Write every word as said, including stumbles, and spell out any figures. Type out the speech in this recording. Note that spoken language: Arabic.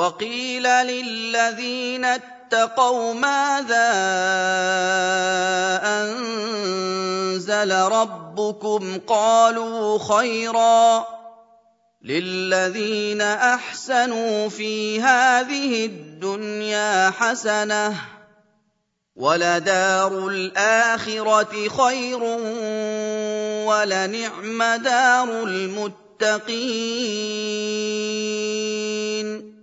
وَقِيلَ لِلَّذِينَ اتَّقَوْا مَاذَا أَنزَلَ رَبُّكُمْ ۚ قَالُوا خَيْرًا ۗ لِّلَّذِينَ أَحْسَنُوا فِي هَٰذِهِ الدُّنْيَا حَسَنَةٌ ۚ وَلَدَارُ الْآخِرَةِ خَيْرٌ ۚ وَلَنِعْمَ دَارُ الْمُتَّقِينَ